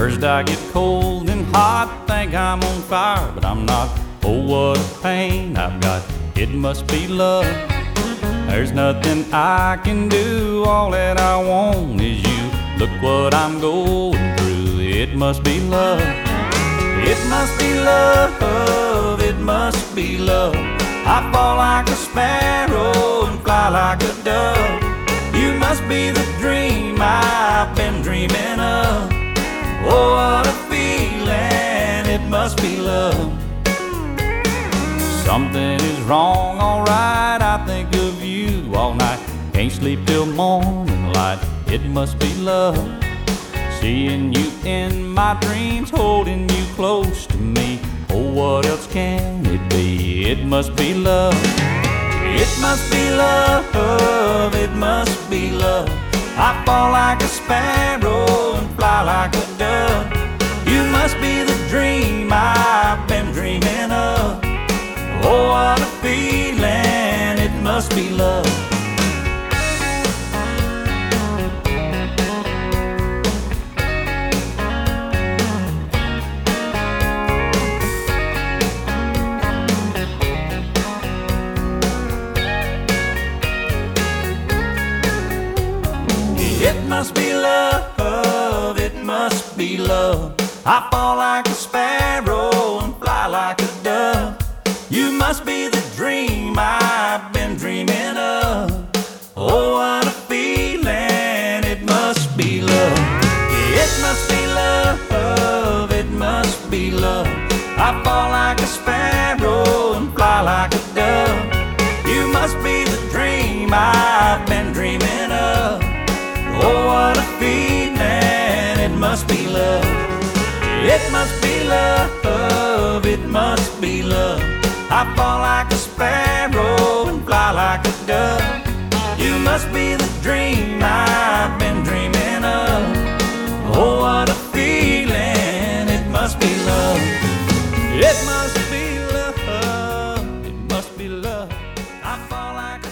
First I get cold and hot, think I'm on fire, but I'm not. Oh, what a pain I've got, it must be love. There's nothing I can do, all that I want is you. Look what I'm going through, it must be love. It must be love, it must be love. I fall like a sparrow and fly like a dove. You must be the dream I've been dreaming of. Oh, what a feeling, it must be love. Something is wrong, alright, I think of you all night. Can't sleep till morning light, it must be love. Seeing you in my dreams, holding you close to me. Oh, what else can it be? It must be love. It must be love, it must be love. I fall like a sparrow and fly like a dove. You must be the dream I've been dreaming of. Oh, what a feeling, it must be love. It must be love, it must be love. I fall like a sparrow and fly like a dove. You must be the dream I've been dreaming of. Oh, what a feeling, it must be love. It must be love, it must be love. I fall like a sparrow and fly like a dove. You must be the dream I've been dreaming of. Oh, what a feeling, it must be love. It must be love, it must be love. I fall like a sparrow and fly like a dove. You must be the dream I've been dreaming of. Oh, what a feeling, it must be love. It must be love, it must be love. I fall like